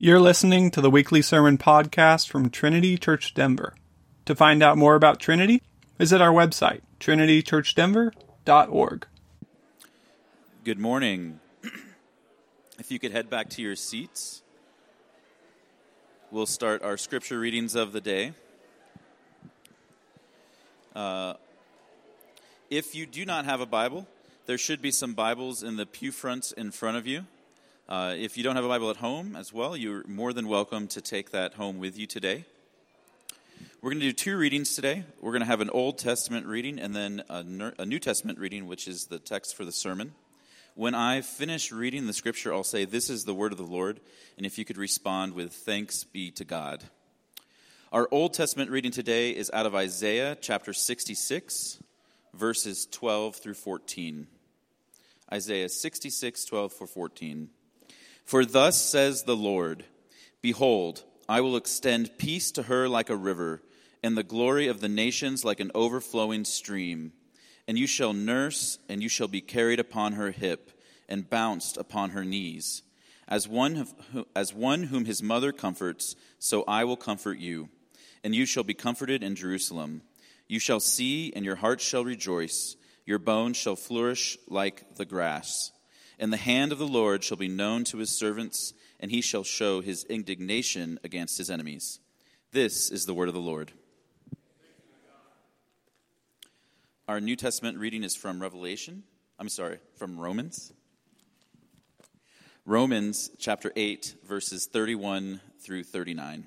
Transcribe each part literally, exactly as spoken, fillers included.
You're listening to the weekly sermon podcast from Trinity Church Denver. To find out more about Trinity, visit our website, trinity church denver dot org. Good morning. If you could head back to your seats, we'll start our scripture readings of the day. Uh, if you do not have a Bible, there should be some Bibles in the pew fronts in front of you. Uh, if you don't have a Bible at home as well, you're more than welcome to take that home with you today. We're going to do two readings today. We're going to have an Old Testament reading and then a, a New Testament reading, which is the text for the sermon. When I finish reading the scripture, I'll say, "This is the word of the Lord," and if you could respond with "Thanks be to God." Our Old Testament reading today is out of Isaiah chapter sixty-six, verses twelve through fourteen. Isaiah sixty-six, twelve through fourteen. For thus says the Lord, "Behold, I will extend peace to her like a river, and the glory of the nations like an overflowing stream. And you shall nurse, and you shall be carried upon her hip, and bounced upon her knees. As one, as one whom his mother comforts, so I will comfort you. And you shall be comforted in Jerusalem. You shall see, and your heart shall rejoice. Your bones shall flourish like the grass. And the hand of the Lord shall be known to his servants, and he shall show his indignation against his enemies." This is the word of the Lord. Our New Testament reading is from Revelation. I'm sorry, from Romans. Romans chapter eight, verses thirty-one through thirty-nine.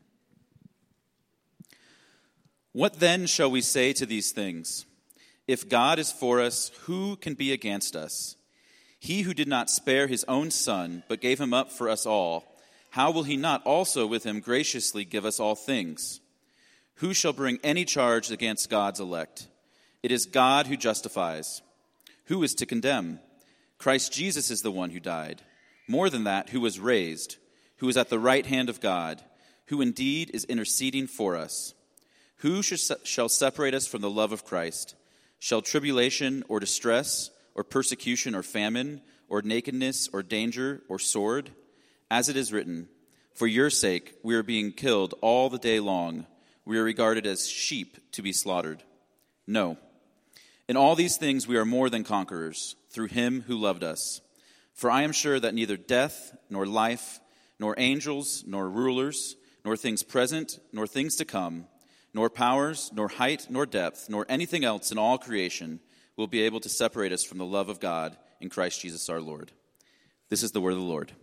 What then shall we say to these things? If God is for us, who can be against us? He who did not spare his own son, but gave him up for us all, how will he not also with him graciously give us all things? Who shall bring any charge against God's elect? It is God who justifies. Who is to condemn? Christ Jesus is the one who died. More than that, who was raised, who is at the right hand of God, who indeed is interceding for us. Who shall separate us from the love of Christ? Shall tribulation or distress or persecution or famine or nakedness or danger or sword? As it is written, "For your sake we are being killed all the day long. We are regarded as sheep to be slaughtered." No. In all these things we are more than conquerors, through him who loved us. For I am sure that neither death, nor life, nor angels, nor rulers, nor things present, nor things to come, nor powers, nor height, nor depth, nor anything else in all creation will be able to separate us from the love of God in Christ Jesus our Lord. This is the word of the Lord.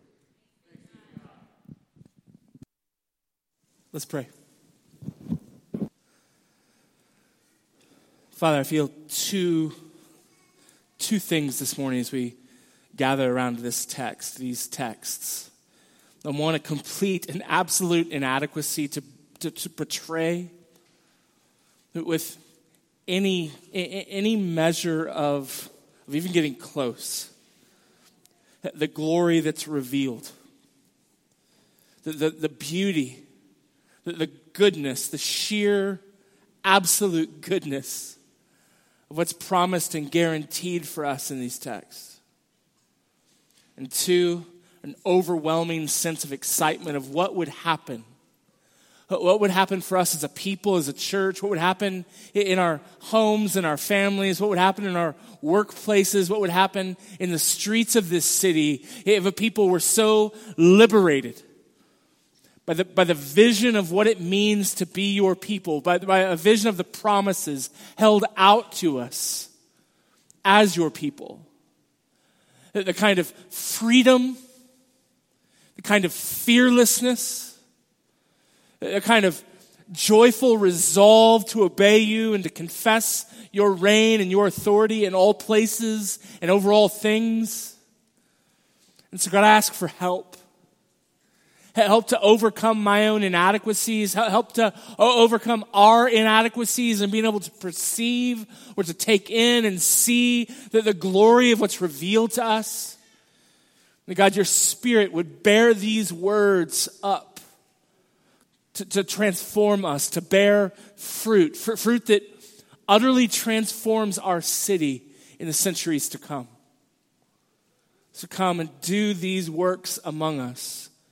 Let's pray. Father, I feel two, two things this morning as we gather around this text, these texts. I want a complete and absolute inadequacy to, to, to portray with any, any measure of, of even getting close, the glory that's revealed, the, the, the beauty, the, the goodness, the sheer absolute goodness of what's promised and guaranteed for us in these texts. And two, an overwhelming sense of excitement of what would happen. What would happen for us as a people, as a church? What would happen in our homes and our families? What would happen in our workplaces? What would happen in the streets of this city if a people were so liberated by the, by the vision of what it means to be your people, by, by a vision of the promises held out to us as your people? The, the kind of freedom, the kind of fearlessness, a kind of joyful resolve to obey you and to confess your reign and your authority in all places and over all things. And so God, I ask for help. Help to overcome my own inadequacies. Help to overcome our inadequacies and being able to perceive or to take in and see the, the glory of what's revealed to us. And God, your Spirit would bear these words up. To, to transform us, to bear fruit, fr- fruit that utterly transforms our city in the centuries to come. So come and do these works among us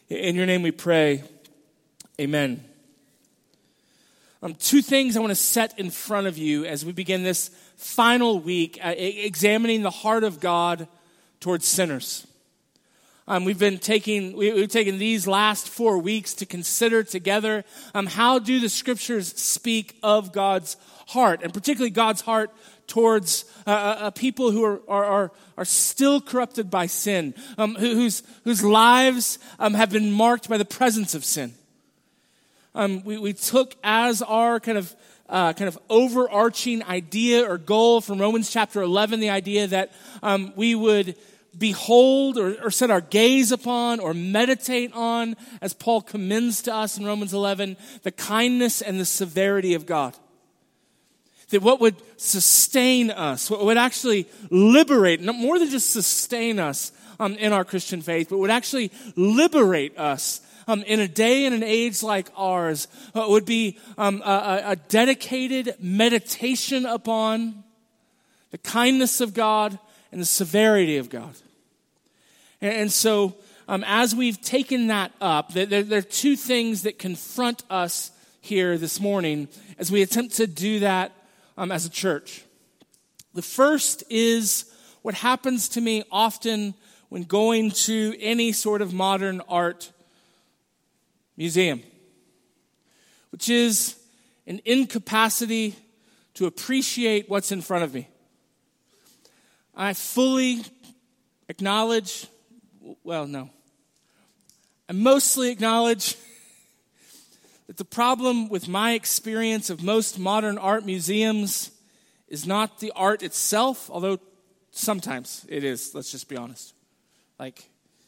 In your name we pray, amen. Um, two things I want to set in front of you as we begin this final week, uh, examining the heart of God towards sinners. Um, we've been taking, we, we've taken these last four weeks to consider together um, how do the scriptures speak of God's heart, and particularly God's heart towards uh, uh, people who are, are, are, are still corrupted by sin, um, who, whose, whose lives um, have been marked by the presence of sin. Um, we, we took as our kind of uh, kind of overarching idea or goal from Romans chapter eleven, the idea that um, we would behold or, or set our gaze upon or meditate on, as Paul commends to us in Romans eleven, the kindness and the severity of God. That what would sustain us, what would actually liberate, not more than just sustain us um, in our Christian faith, but would actually liberate us um, in a day and an age like ours, uh, would be um, a, a dedicated meditation upon the kindness of God and the severity of God. And, and so um, as we've taken that up, there, there are two things that confront us here this morning as we attempt to do that Um, as a church. The first is what happens to me often when going to any sort of modern art museum, which is an incapacity to appreciate what's in front of me. I fully acknowledge, well, no, I mostly acknowledge that the problem with my experience of most modern art museums is not the art itself, although sometimes it is, let's just be honest. Like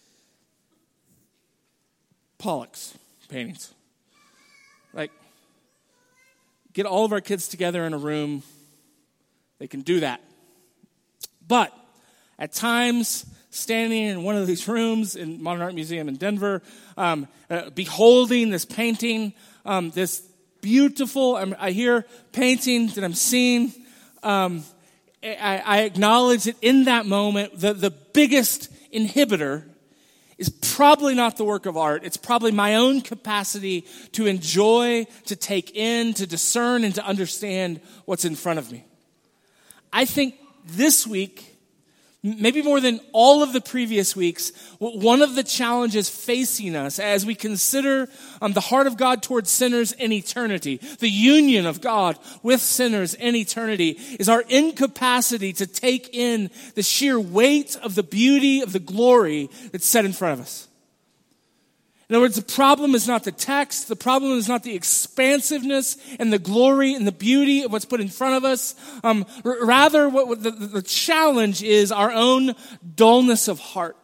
Pollock's paintings. Like, get all of our kids together in a room, they can do that. But at times, standing in one of these rooms in Modern Art Museum in Denver, um, uh, beholding this painting, um, this beautiful, um, I hear painting that I'm seeing, um, I, I acknowledge that in that moment, the, the biggest inhibitor is probably not the work of art. It's probably my own capacity to enjoy, to take in, to discern, and to understand what's in front of me. I think this week, maybe more than all of the previous weeks, one of the challenges facing us as we consider um, the heart of God towards sinners in eternity, the union of God with sinners in eternity, is our incapacity to take in the sheer weight of the beauty of the glory that's set in front of us. In other words, the problem is not the text. The problem is not the expansiveness and the glory and the beauty of what's put in front of us. Um, r- rather, what, what the, the challenge is our own dullness of heart.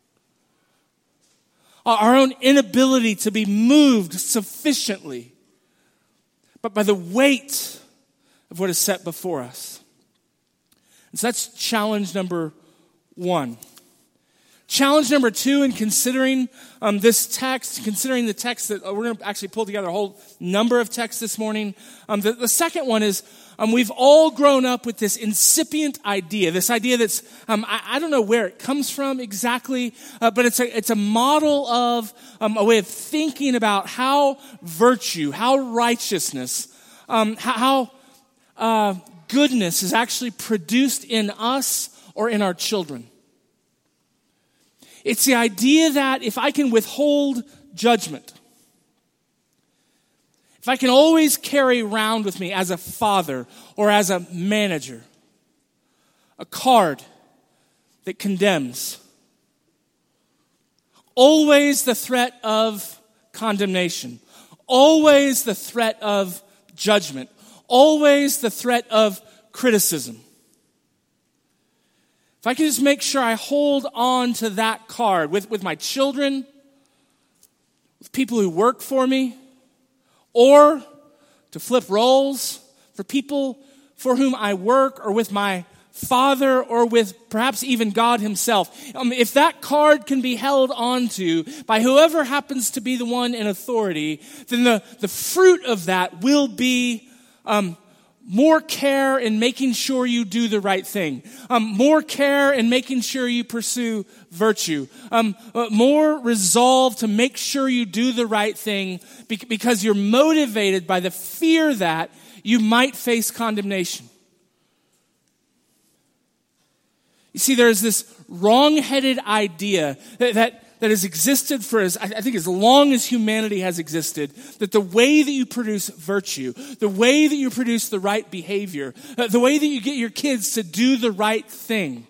Our own inability to be moved sufficiently, but by the weight of what is set before us. And so that's challenge number one. Challenge number two in considering um, this text, considering the text that we're going to actually pull together a whole number of texts this morning. Um, the, the second one is um, we've all grown up with this incipient idea, this idea that's, um, I, I don't know where it comes from exactly, uh, but it's a, it's a model of um, a way of thinking about how virtue, how righteousness, um, how, how uh, goodness is actually produced in us or in our children. It's the idea that if I can withhold judgment, if I can always carry around with me as a father or as a manager a card that condemns, always the threat of condemnation, always the threat of judgment, always the threat of criticism. If I can just make sure I hold on to that card with, with my children, with people who work for me, or to flip roles for people for whom I work, or with my father, or with perhaps even God himself. Um, if that card can be held onto by whoever happens to be the one in authority, then the, the fruit of that will be um, more care in making sure you do the right thing, um, more care in making sure you pursue virtue, um, uh, more resolve to make sure you do the right thing be- because you're motivated by the fear that you might face condemnation. You see, there's this wrong-headed idea that, that that has existed for as, I think as long as humanity has existed, that the way that you produce virtue, the way that you produce the right behavior, uh, the way that you get your kids to do the right thing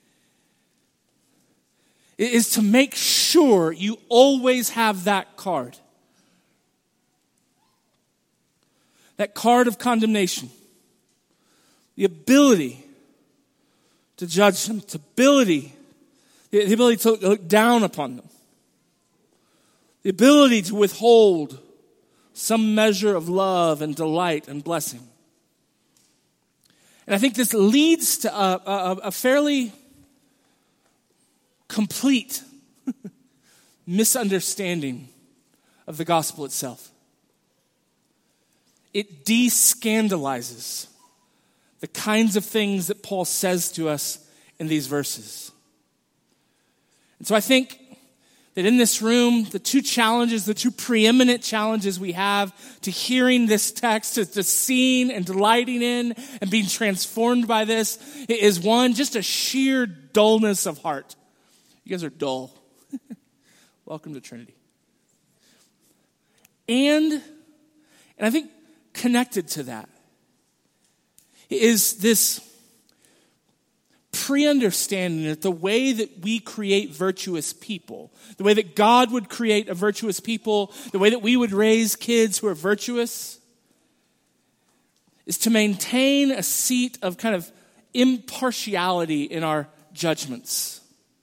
is to make sure you always have that card. That card of condemnation. The ability to judge them, the ability The ability to look down upon them. The ability to withhold some measure of love and delight and blessing. And I think this leads to a, a, a fairly complete misunderstanding of the gospel itself. It de-scandalizes the kinds of things that Paul says to us in these verses. And so I think that in this room, the two challenges, the two preeminent challenges we have to hearing this text, to, to seeing and delighting in and being transformed by this, is one, just a sheer dullness of heart. You guys are dull. Welcome to Trinity. And, and I think connected to that is this pre-understanding that the way that we create virtuous people, the way that God would create a virtuous people, the way that we would raise kids who are virtuous, is to maintain a seat of kind of impartiality in our judgments.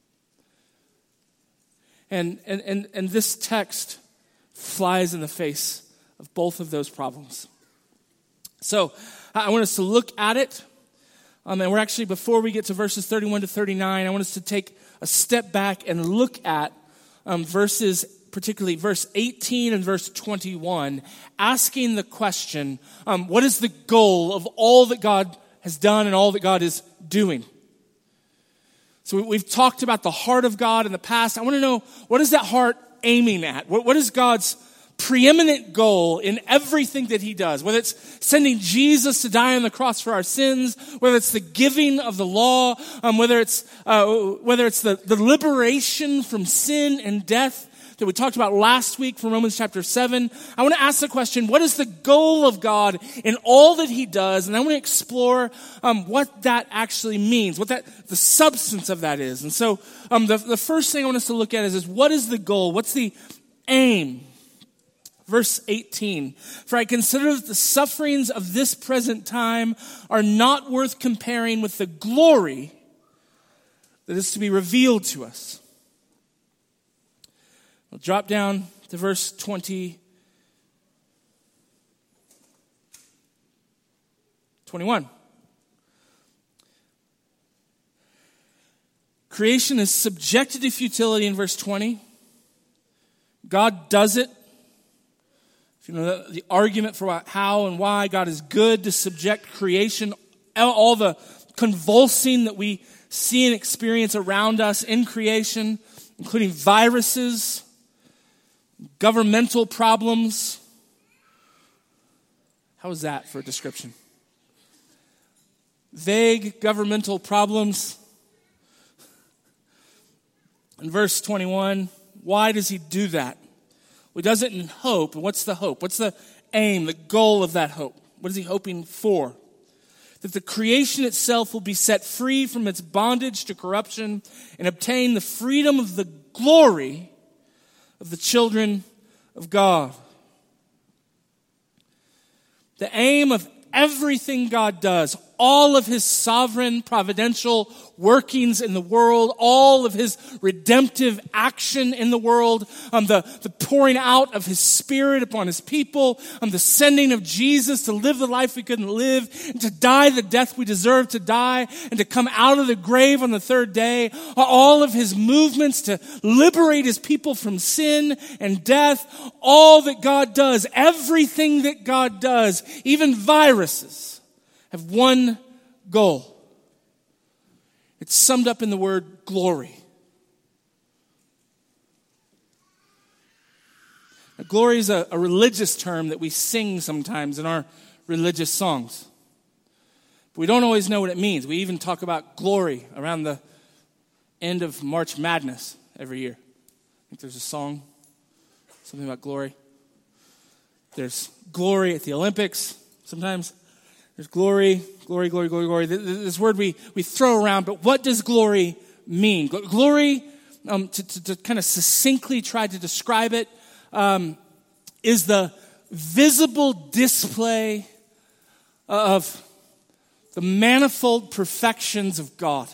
And, and, and, and this text flies in the face of both of those problems. So I want us to look at it. Um, and we're actually, before we get to verses thirty-one to thirty-nine, I want us to take a step back and look at um, verses, particularly verse eighteen and verse twenty-one, asking the question, um, what is the goal of all that God has done and all that God is doing? So we, we've talked about the heart of God in the past. I want to know, what is that heart aiming at? What, what is God's preeminent goal in everything that he does, whether it's sending Jesus to die on the cross for our sins, whether it's the giving of the law, um, whether it's uh, whether it's the, the liberation from sin and death that we talked about last week from Romans chapter seven. I want to ask the question, what is the goal of God in all that he does? And I want to explore um, what that actually means, what that the substance of that is. And so um, the, the first thing I want us to look at is, is what is the goal? What's the aim? Verse eighteen, for I consider that the sufferings of this present time are not worth comparing with the glory that is to be revealed to us. We'll drop down to verse twenty, twenty-one. Creation is subjected to futility in verse twenty. God does it. You know, the, the argument for how and why God is good to subject creation, all the convulsing that we see and experience around us in creation, including viruses, governmental problems. How is that for a description? Vague governmental problems. In verse twenty-one, why does he do that? Well, he does it in hope. And what's the hope? What's the aim, the goal of that hope? What is he hoping for? That the creation itself will be set free from its bondage to corruption and obtain the freedom of the glory of the children of God. The aim of everything God does, all of his sovereign, providential workings in the world, all of his redemptive action in the world, um, the, the pouring out of his Spirit upon his people, um, the sending of Jesus to live the life we couldn't live, and to die the death we deserve to die, and to come out of the grave on the third day, all of his movements to liberate his people from sin and death, all that God does, everything that God does, even viruses, have one goal. It's summed up in the word glory. Now, glory is a, a religious term that we sing sometimes in our religious songs. But we don't always know what it means. We even talk about glory around the end of March Madness every year. I think there's a song, something about glory. There's glory at the Olympics sometimes. There's glory, glory, glory, glory, glory. This word we, we throw around, but what does glory mean? Glory, um, to, to, to kind of succinctly try to describe it, um, is the visible display of the manifold perfections of God.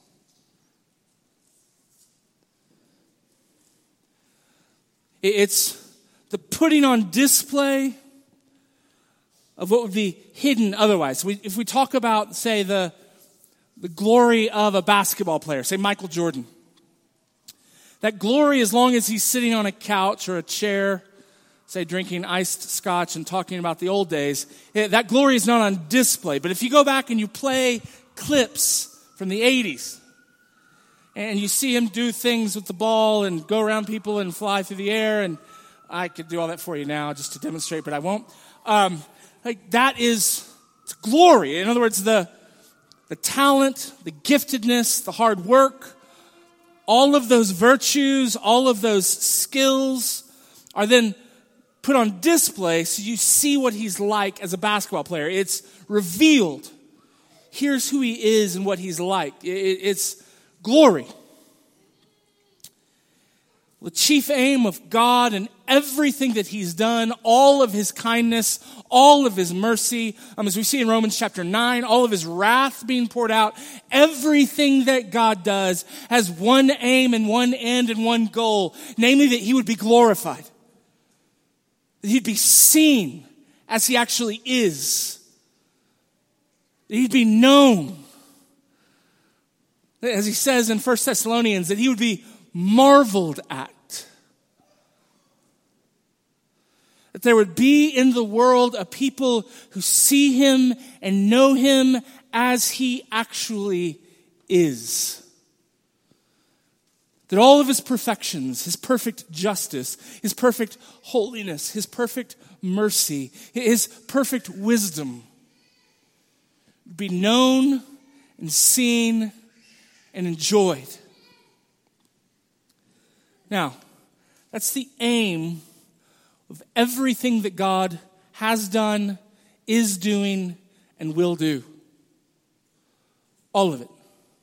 It's the putting on display of what would be hidden otherwise. We, if we talk about, say, the, the glory of a basketball player, say Michael Jordan, that glory, as long as he's sitting on a couch or a chair, say drinking iced scotch and talking about the old days, that glory is not on display. But if you go back and you play clips from the eighties, and you see him do things with the ball and go around people and fly through the air, and I could do all that for you now just to demonstrate, but I won't. Um, like that is it's glory. In other words, the the talent, the giftedness, the hard work, all of those virtues, all of those skills are then put on display so you see what he's like as a basketball player. It's revealed. Here's who he is and what he's like. It, it's glory. The chief aim of God and everything that he's done, all of his kindness, all of his mercy, um, as we see in Romans chapter nine, all of his wrath being poured out, everything that God does has one aim and one end and one goal, namely that he would be glorified. That he'd be seen as he actually is. That he'd be known. As he says in First Thessalonians, that he would be marveled at. That there would be in the world a people who see him and know him as he actually is. That all of his perfections, his perfect justice, his perfect holiness, his perfect mercy, his perfect wisdom be known and seen and enjoyed. Now, that's the aim of everything that God has done, is doing, and will do. All of it.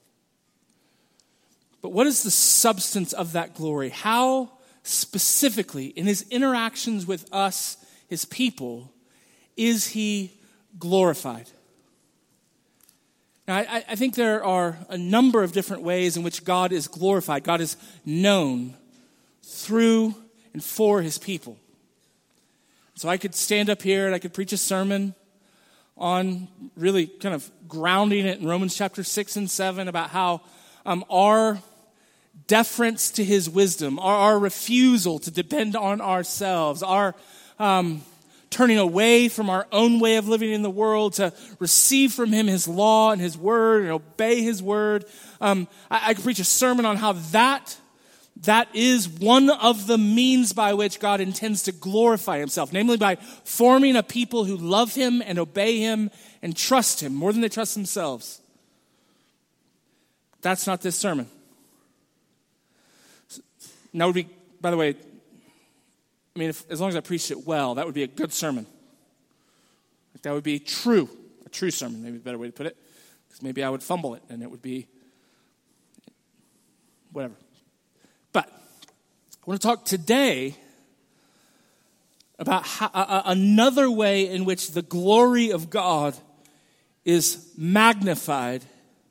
But what is the substance of that glory? How specifically, in his interactions with us, his people, is he glorified? Now, I, I think there are a number of different ways in which God is glorified. God is known through and for his people. So I could stand up here and I could preach a sermon on really kind of grounding it in Romans chapter six and seven about how um, our deference to his wisdom, our, our refusal to depend on ourselves, our um, turning away from our own way of living in the world to receive from him his law and his word and obey his word. Um, I, I could preach a sermon on how that That is one of the means by which God intends to glorify himself, namely by forming a people who love him and obey him and trust him more than they trust themselves. That's not this sermon. And that would be, by the way, I mean, if, as long as I preached it well, that would be a good sermon. Like that would be true, a true sermon, maybe a better way to put it, because maybe I would fumble it and it would be whatever. But I want to talk today about how, uh, another way in which the glory of God is magnified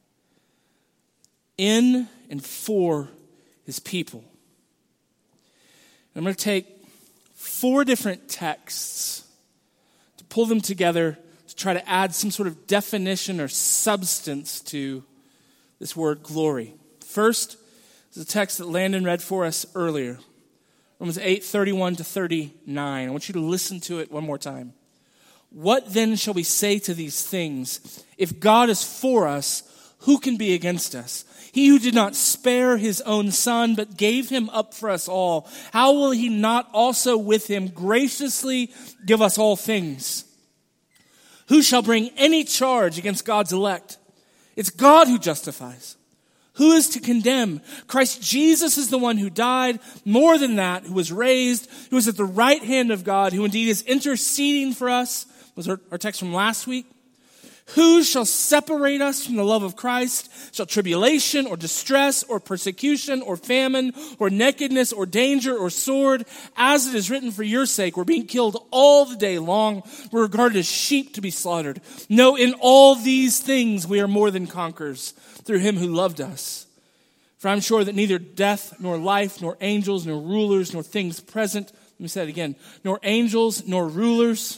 in and for his people. I'm going to take four different texts to pull them together to try to add some sort of definition or substance to this word glory. First, this is a text that Landon read for us earlier. Romans eight, thirty-one to thirty-nine. I want you to listen to it one more time. What then shall we say to these things? If God is for us, who can be against us? He who did not spare his own son, but gave him up for us all, how will he not also with him graciously give us all things? Who shall bring any charge against God's elect? It's God who justifies. Who is to condemn? Christ Jesus is the one who died, more than that, who was raised, who is at the right hand of God, who indeed is interceding for us. Was our, our text from last week. Who shall separate us from the love of Christ? Shall tribulation or distress or persecution or famine or nakedness or danger or sword? As it is written, for your sake, we're being killed all the day long. We're regarded as sheep to be slaughtered. No, in all these things we are more than conquerors through him who loved us. For I'm sure that neither death nor life nor angels nor rulers nor things present, let me say it again, nor angels nor rulers,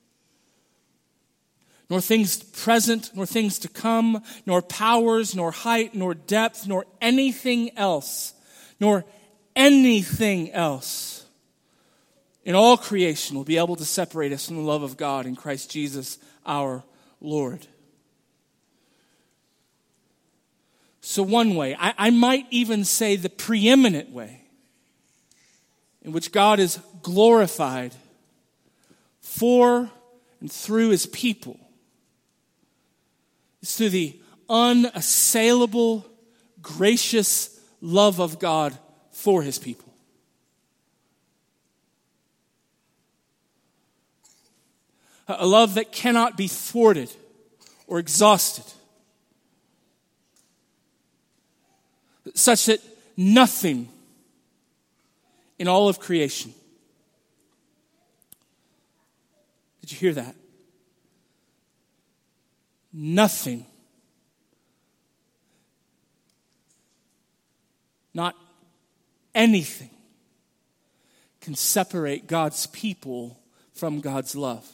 nor things present, nor things to come, nor powers, nor height, nor depth, nor anything else, nor anything else in all creation will be able to separate us from the love of God in Christ Jesus our Lord. So one way, I, I might even say the preeminent way in which God is glorified for and through his people, it's through the unassailable, gracious love of God for his people. A love that cannot be thwarted or exhausted, such that nothing in all of creation. Did you hear that? Nothing, not anything, can separate God's people from God's love.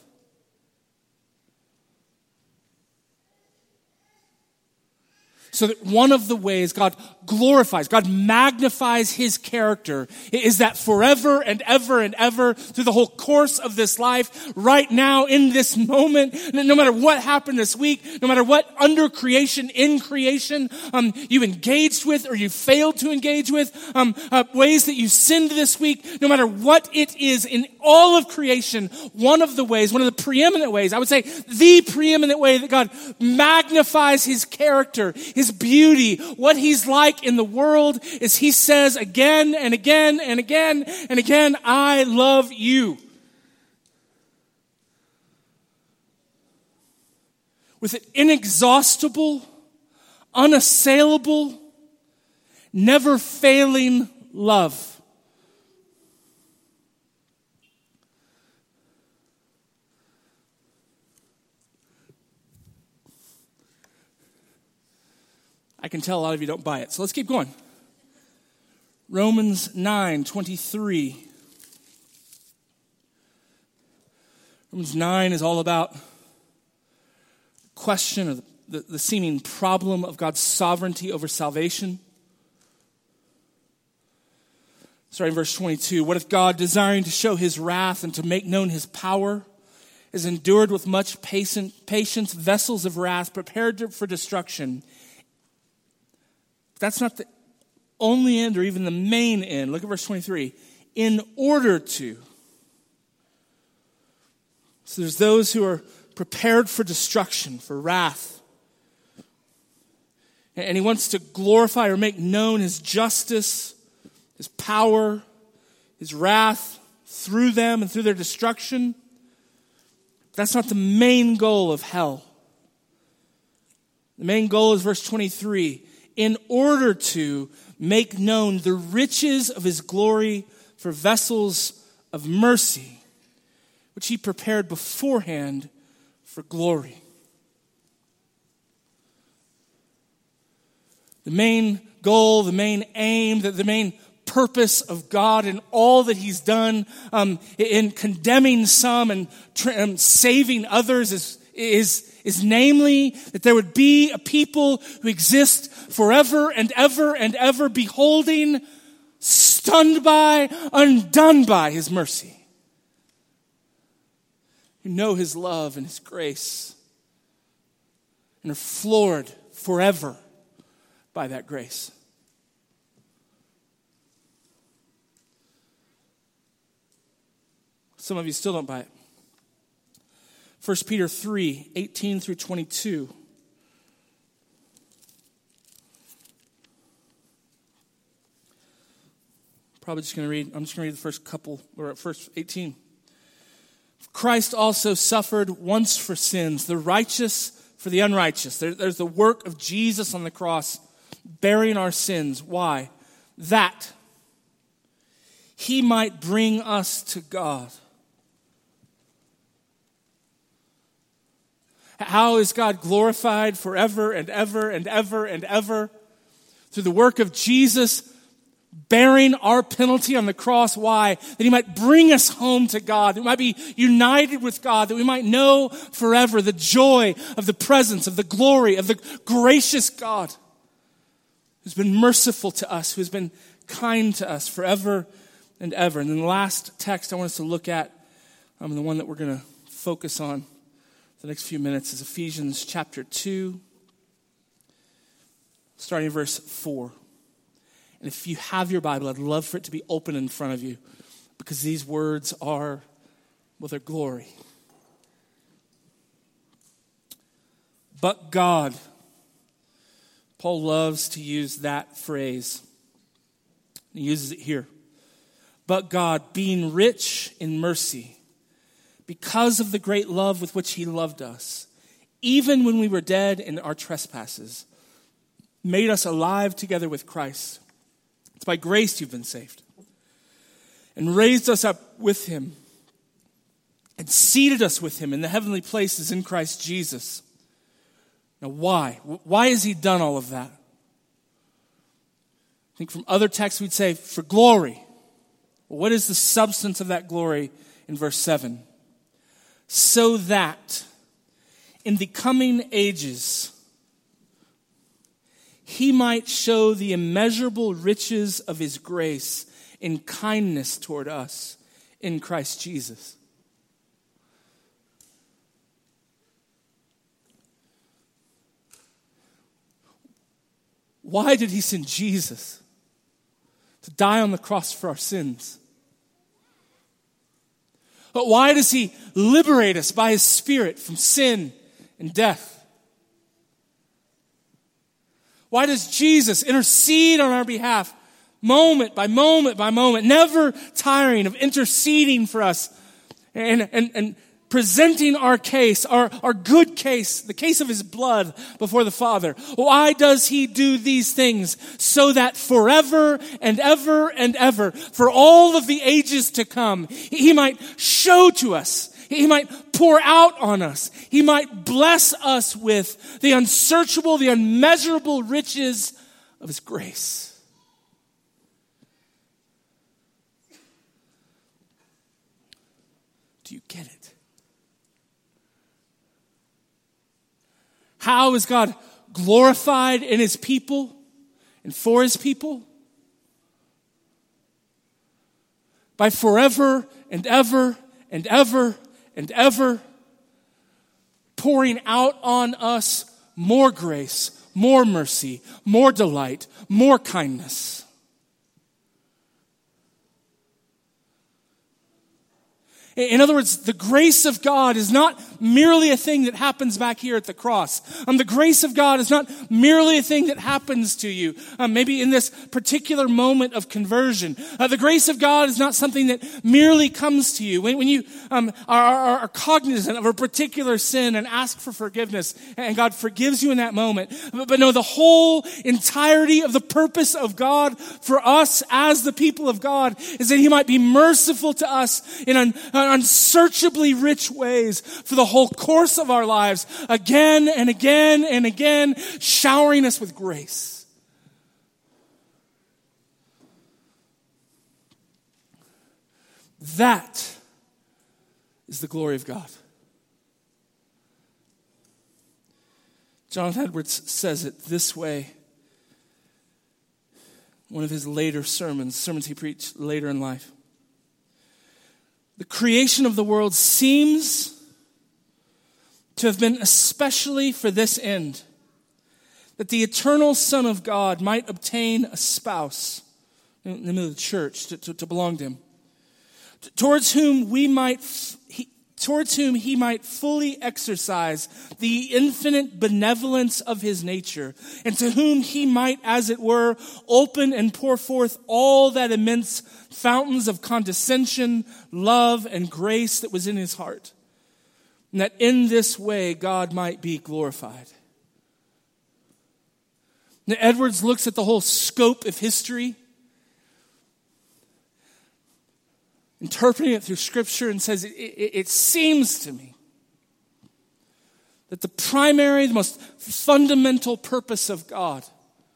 So that one of the ways God glorifies, God magnifies his character is that forever and ever and ever through the whole course of this life, right now in this moment, no matter what happened this week, no matter what under creation, in creation, um, you engaged with or you failed to engage with, um, uh, ways that you sinned this week, no matter what it is in all of creation, one of the ways, one of the preeminent ways, I would say the preeminent way that God magnifies his character, his beauty, what he's like in the world, is he says again and again and again and again, I love you. With an inexhaustible, unassailable, never failing love. I can tell a lot of you don't buy it. So let's keep going. Romans nine twenty-three. Romans nine is all about the question or the, the, the seeming problem of God's sovereignty over salvation. Starting in verse twenty-two. What if God, desiring to show his wrath and to make known his power, has endured with much patience vessels of wrath prepared for destruction? That's not the only end or even the main end. Look at verse twenty-three. In order to. So there's those who are prepared for destruction, for wrath. And he wants to glorify or make known his justice, his power, his wrath through them and through their destruction. That's not the main goal of hell. The main goal is verse twenty-three. In order to make known the riches of his glory for vessels of mercy, which he prepared beforehand for glory. The main goal, the main aim, the, the main purpose of God and all that he's done um, in condemning some and tra- um, saving others is, is is namely that there would be a people who exist forever and ever and ever, beholding, stunned by, undone by his mercy. who know his love and his grace and are floored forever by that grace. Some of you still don't buy it. First Peter three, eighteen through twenty-two. Probably just going to read, I'm just going to read the first couple, or first eighteen. Christ also suffered once for sins, the righteous for the unrighteous. There, there's the work of Jesus on the cross, bearing our sins. Why? That he might bring us to God. How is God glorified forever and ever and ever and ever? Through the work of Jesus bearing our penalty on the cross. Why? That he might bring us home to God, that we might be united with God, that we might know forever the joy of the presence, of the glory, of the gracious God who's been merciful to us, who's been kind to us forever and ever. And then the last text I want us to look at, um, the one that we're going to focus on the next few minutes, is Ephesians chapter two, starting in verse four. And if you have your Bible, I'd love for it to be open in front of you, because these words are, well, they're glory. But God. Paul loves to use that phrase. He uses it here. But God, being rich in mercy, because of the great love with which he loved us, even when we were dead in our trespasses, made us alive together with Christ. It's by grace you've been saved. And raised us up with him and seated us with him in the heavenly places in Christ Jesus. Now why? Why has he done all of that? I think from other texts we'd say for glory. Well, what is the substance of that glory in verse seven? So that in the coming ages he might show the immeasurable riches of his grace in kindness toward us in Christ Jesus. Why did he send Jesus to die on the cross for our sins? But why does he liberate us by his Spirit from sin and death? Why does Jesus intercede on our behalf moment by moment by moment, never tiring of interceding for us and, and, and presenting our case, our, our good case, the case of his blood before the Father? Why does he do these things? So that forever and ever and ever, for all of the ages to come, he might show to us, he might pour out on us, he might bless us with the unsearchable, the unmeasurable riches of his grace. Do you get it? How is God glorified in his people and for his people? By forever and ever and ever and ever pouring out on us more grace, more mercy, more delight, more kindness. In other words, the grace of God is not merely a thing that happens back here at the cross. Um, the grace of God is not merely a thing that happens to you, um, maybe in this particular moment of conversion. Uh, the grace of God is not something that merely comes to you. When, when you um, are, are, are cognizant of a particular sin and ask for forgiveness, and God forgives you in that moment. But, but no, the whole entirety of the purpose of God for us as the people of God is that he might be merciful to us in an unsearchably rich ways for the whole course of our lives, again and again and again, showering us with grace. That is the glory of God. Jonathan Edwards says it this way. One of his later sermons, sermons he preached later in life. The creation of the world seems to have been especially for this end, that the eternal Son of God might obtain a spouse in the middle of the church to, to, to belong to him, towards whom we might, he, towards whom he might fully exercise the infinite benevolence of his nature, and to whom he might, as it were, open and pour forth all that immense fountains of condescension, love, and grace that was in his heart, and that in this way God might be glorified. Now, Edwards looks at the whole scope of history, interpreting it through Scripture, and says, it, it, it seems to me that the primary, the most fundamental purpose of God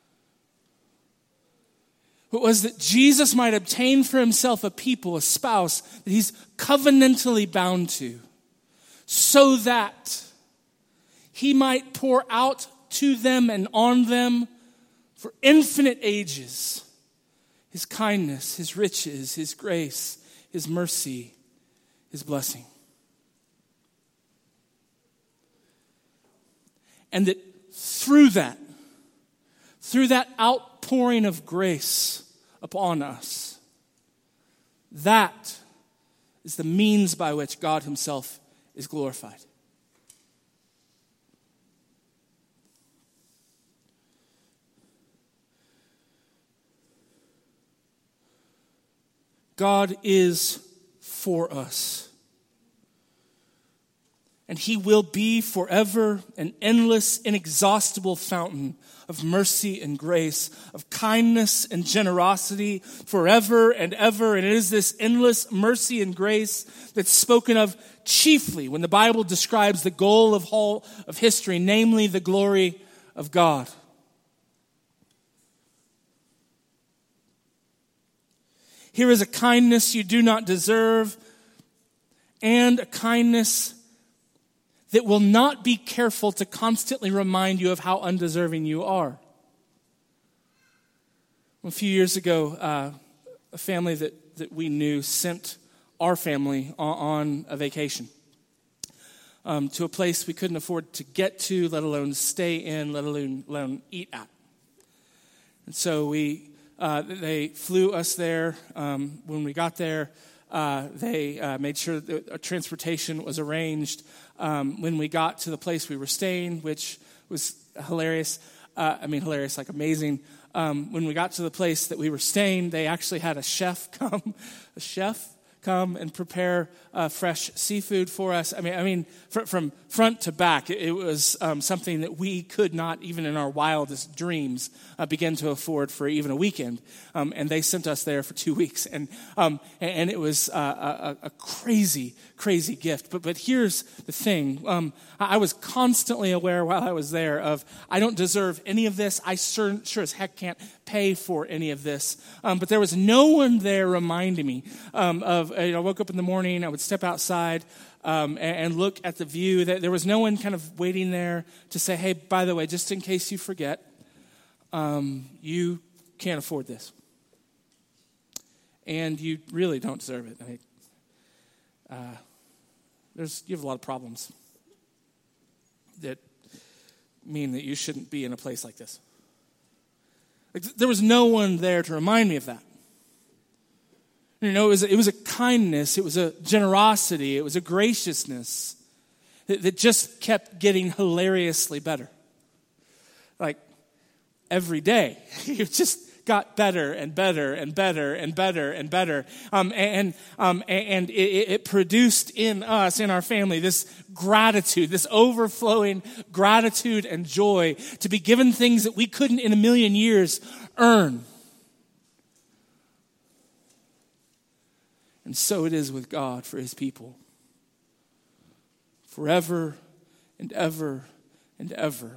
was that Jesus might obtain for himself a people, a spouse, that he's covenantally bound to, so that he might pour out to them and on them for infinite ages his kindness, his riches, his grace, his mercy, his blessing. And that through that, through that outpouring of grace upon us, that is the means by which God himself is glorified. God is for us. And he will be forever an endless, inexhaustible fountain of mercy and grace, of kindness and generosity forever and ever. And it is this endless mercy and grace that's spoken of chiefly when the Bible describes the goal of all of history, namely the glory of God. Here is a kindness you do not deserve, and a kindness that will not be careful to constantly remind you of how undeserving you are. A few years ago, uh, a family that, that we knew sent our family on, on a vacation um, to a place we couldn't afford to get to, let alone stay in, let alone, let alone eat at. And so we... Uh, they flew us there. Um, when we got there, uh, they uh, made sure that our transportation was arranged. Um, when we got to the place we were staying, which was hilarious, uh, I mean hilarious, like amazing. Um, when we got to the place that we were staying, they actually had a chef come, a chef come and prepare uh, fresh seafood for us. I mean, I mean, fr- from front to back, it, it was um, something that we could not, even in our wildest dreams, uh, begin to afford for even a weekend. Um, and they sent us there for two weeks, and um, and it was uh, a, a crazy, crazy gift. But but here's the thing: um, I was constantly aware while I was there of I don't deserve any of this. I sure, sure as heck can't pay for any of this. Um, but there was no one there reminding me um, of. You know, I woke up in the morning. I would step outside um, and, and look at the view. There was no one kind of waiting there to say, "Hey, by the way, just in case you forget, um, you can't afford this, and you really don't deserve it." I mean, uh, there's you have a lot of problems that mean that you shouldn't be in a place like this. Like, there was no one there to remind me of that. You know, it was, a, it was a kindness, it was a generosity, it was a graciousness that, that just kept getting hilariously better. Like, every day, it just got better and better and better and better and better. Um, and um, and it, it produced in us, in our family, this gratitude, this overflowing gratitude and joy to be given things that we couldn't in a million years earn. And so it is with God for his people. Forever and ever and ever.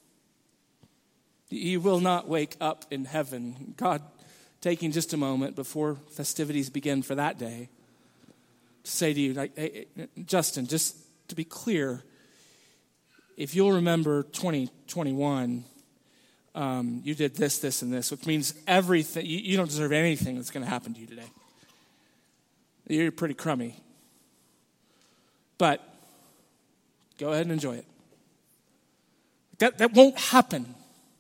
You will not wake up in heaven. God taking just a moment before festivities begin for that day to say to you, like, hey, Justin, just to be clear, if you'll remember twenty twenty-one, um, you did this, this, and this, which means everything, you, you don't deserve anything that's going to happen to you today. You're pretty crummy. But go ahead and enjoy it. That, that won't happen.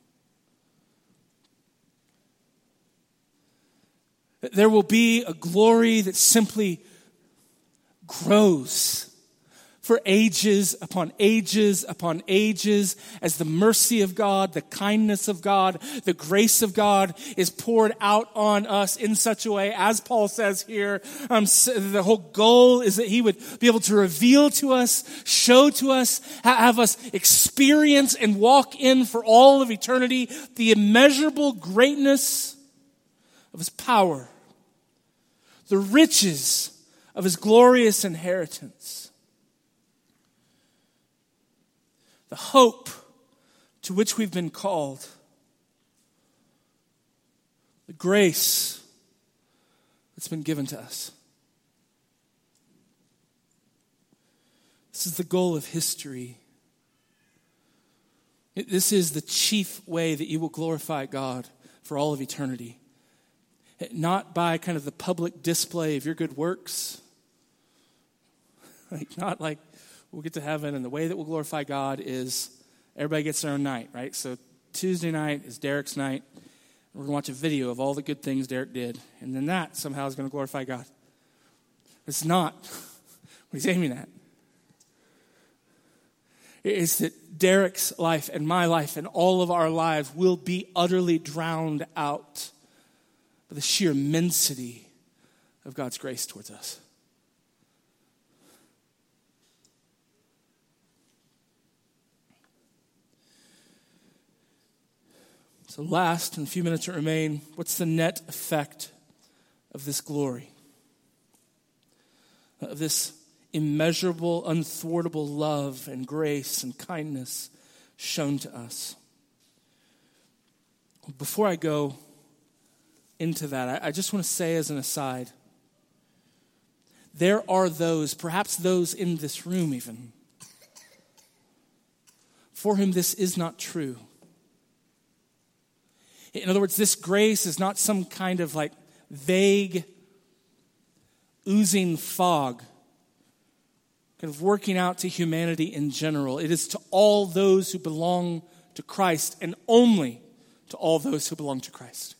There will be a glory that simply grows for ages upon ages upon ages as the mercy of God, the kindness of God, the grace of God is poured out on us in such a way, as Paul says here, um, the whole goal is that he would be able to reveal to us, show to us, have us experience and walk in for all of eternity the immeasurable greatness of his power, the riches of his glorious inheritance, the hope to which we've been called, the grace that's been given to us. This is the goal of history. This is the chief way that you will glorify God for all of eternity. Not by kind of the public display of your good works. Like, not like we'll get to heaven and the way that we'll glorify God is everybody gets their own night, right? So Tuesday night is Derek's night. We're going to watch a video of all the good things Derek did. And then that somehow is going to glorify God. It's not what he's aiming at. It's that Derek's life and my life and all of our lives will be utterly drowned out by the sheer immensity of God's grace towards us. So last, in the few minutes that remain, what's the net effect of this glory? Of this immeasurable, unthwartable love and grace and kindness shown to us? Before I go into that, I just want to say as an aside, there are those, perhaps those in this room even, for whom this is not true. In other words, this grace is not some kind of like vague, oozing fog, kind of working out to humanity in general. It is to all those who belong to Christ and only to all those who belong to Christ.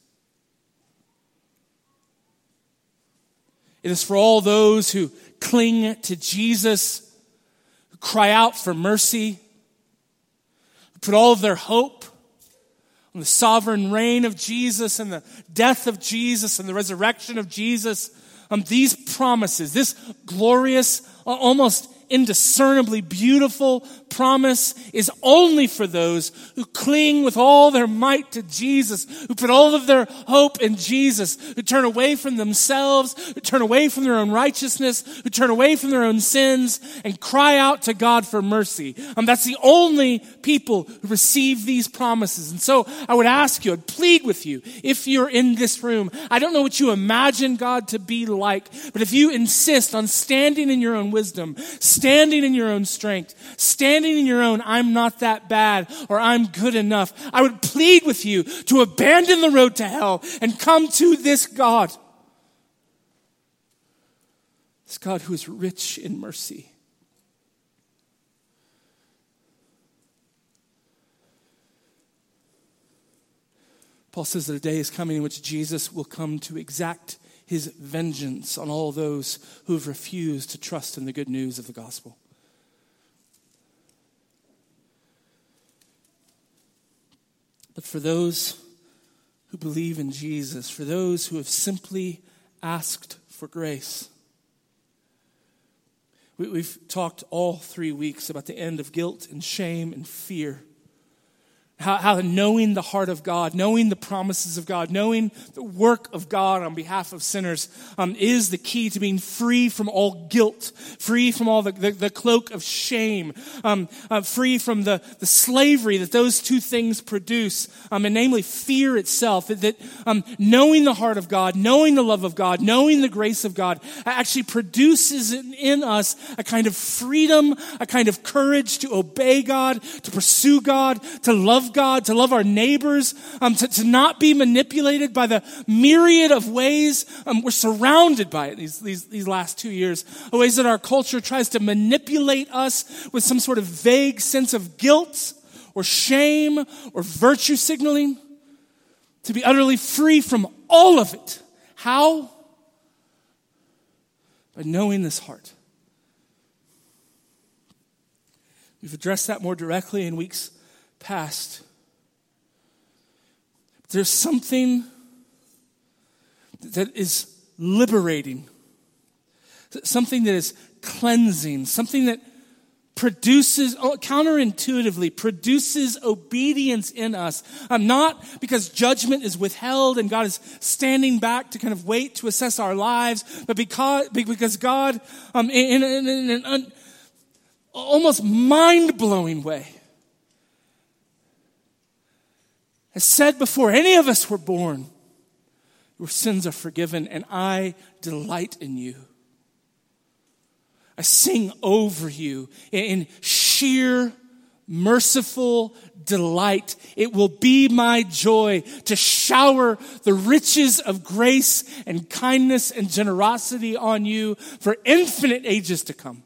It is for all those who cling to Jesus, who cry out for mercy, who put all of their hope on the sovereign reign of Jesus and the death of Jesus and the resurrection of Jesus. Um, these promises, this glorious, almost indiscernibly beautiful promise is only for those who cling with all their might to Jesus, who put all of their hope in Jesus, who turn away from themselves, who turn away from their own righteousness, who turn away from their own sins and cry out to God for mercy. Um, that's the only people who receive these promises. And so I would ask you, I'd plead with you, if you're in this room, I don't know what you imagine God to be like, but if you insist on standing in your own wisdom, standing in your own strength, standing in your own, I'm not that bad or I'm good enough, I would plead with you to abandon the road to hell and come to this God. This God who is rich in mercy. Paul says that a day is coming in which Jesus will come to exact his vengeance on all those who have refused to trust in the good news of the gospel. But for those who believe in Jesus, for those who have simply asked for grace, we, we've talked all three weeks about the end of guilt and shame and fear. How, how knowing the heart of God, knowing the promises of God, knowing the work of God on behalf of sinners um, is the key to being free from all guilt, free from all the, the, the cloak of shame, um, uh, free from the, the slavery that those two things produce, um, and namely fear itself. That, that um, knowing the heart of God, knowing the love of God, knowing the grace of God actually produces in, in us a kind of freedom, a kind of courage to obey God, to pursue God, to love love God, to love our neighbors, um, to, to not be manipulated by the myriad of ways um, we're surrounded by it these, these, these last two years, ways that our culture tries to manipulate us with some sort of vague sense of guilt or shame or virtue signaling, to be utterly free from all of it. How? By knowing this heart. We've addressed that more directly in weeks past. There's something that is liberating, something that is cleansing, something that produces, counterintuitively, produces obedience in us. Um, not because judgment is withheld and God is standing back to kind of wait to assess our lives, but because, because God, um, in, in, in an un, almost mind-blowing way, has said before any of us were born, your sins are forgiven and I delight in you. I sing over you in sheer, merciful delight. It will be my joy to shower the riches of grace and kindness and generosity on you for infinite ages to come.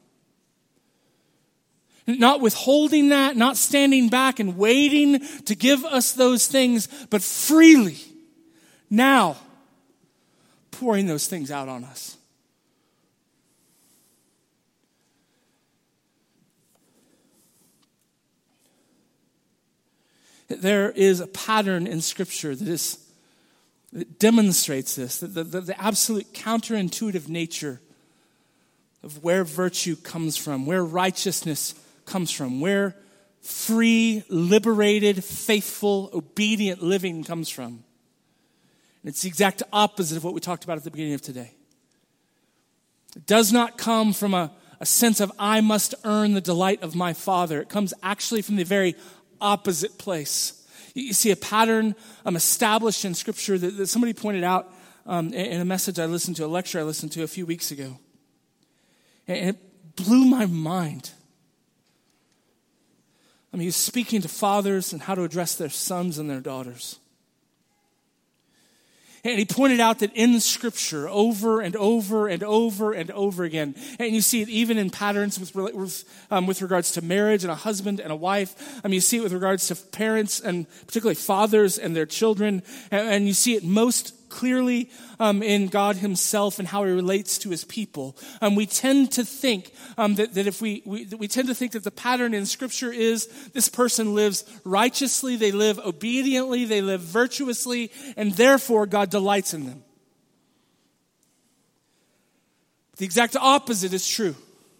Not withholding that, not standing back and waiting to give us those things, but freely, now, pouring those things out on us. There is a pattern in Scripture that is that demonstrates this, that the, the, the absolute counterintuitive nature of where virtue comes from, where righteousness comes from, where free, liberated, faithful, obedient living comes from. And it's the exact opposite of what we talked about at the beginning of today. It does not come from a, a sense of I must earn the delight of my Father. It comes actually from the very opposite place. You see a pattern um, established in Scripture that, that somebody pointed out um, in, in a message I listened to, a lecture I listened to a few weeks ago. And, and it blew my mind. I mean, he was speaking to fathers and how to address their sons and their daughters. And he pointed out that in Scripture, over and over and over and over again, and you see it even in patterns with with, um, with regards to marriage and a husband and a wife. I mean, you see it with regards to parents and particularly fathers and their children. And, and you see it most clearly um, in God himself and how he relates to his people. Um, we tend to think um, that, that if we, we, we tend to think that the pattern in Scripture is this person lives righteously, they live obediently, they live virtuously, and therefore God delights in them. The exact opposite is true.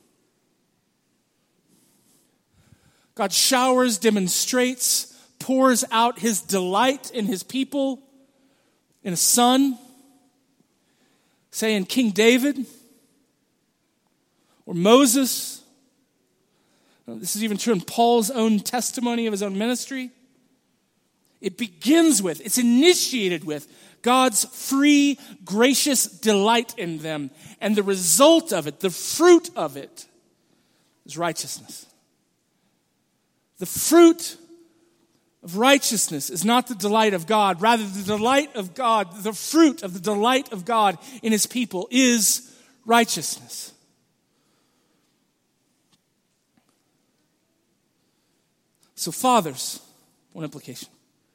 God showers, demonstrates, pours out his delight in his people, in a son, say in King David or Moses. This is even true in Paul's own testimony of his own ministry. It begins with, it's initiated with God's free, gracious delight in them. And the result of it, the fruit of it, is righteousness. The fruit of righteousness is not the delight of God. Rather, the delight of God, the fruit of the delight of God in his people is righteousness. So fathers, one implication.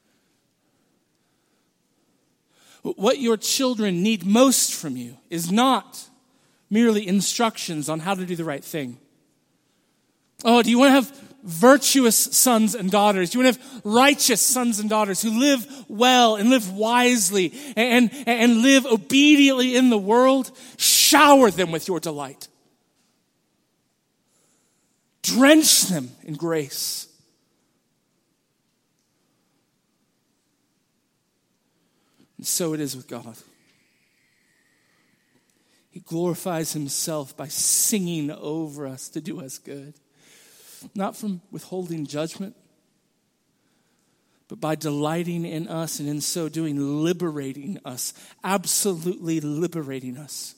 What your children need most from you is not merely instructions on how to do the right thing. Oh, do you want to have virtuous sons and daughters? Do you want to have righteous sons and daughters who live well and live wisely and, and, and live obediently in the world? Shower them with your delight. Drench them in grace. And so it is with God. He glorifies himself by singing over us to do us good. Not from withholding judgment, but by delighting in us and in so doing, liberating us, absolutely liberating us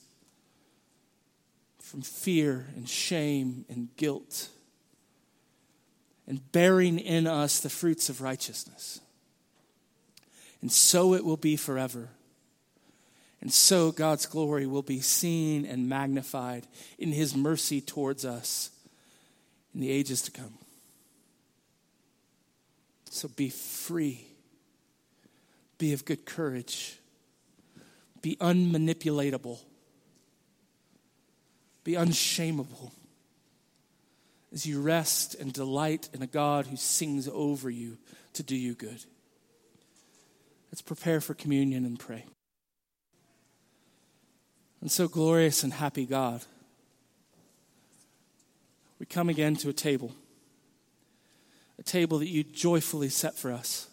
from fear and shame and guilt. and bearing in us the fruits of righteousness. And so it will be forever. And so God's glory will be seen and magnified in his mercy towards us in the ages to come. So be free. Be of good courage. Be unmanipulatable. Be unshameable as you rest and delight in a God who sings over you to do you good. Let's prepare for communion and pray. And so glorious and happy God, we come again to a table, a table that you joyfully set for us.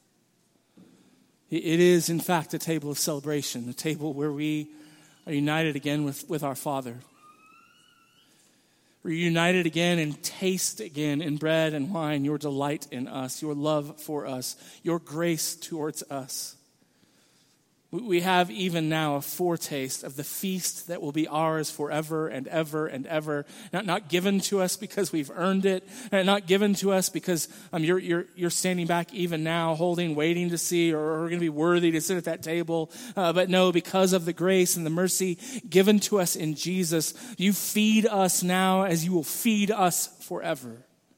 It is, in fact, a table of celebration, a table where we are united again with, with our Father. We're united again and taste again in bread and wine your delight in us, your love for us, your grace towards us. We have even now a foretaste of the feast that will be ours forever and ever and ever. Not, not given to us because we've earned it. Not given to us because um, you're, you're, you're standing back even now, holding, waiting to see, or we're going to be worthy to sit at that table. Uh, but no, because of the grace and the mercy given to us in Jesus, you feed us now as you will feed us forever.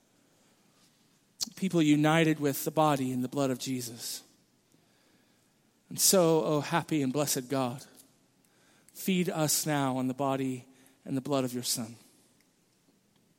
People united with the body and the blood of Jesus. And so, oh happy and blessed God, feed us now on the body and the blood of your Son.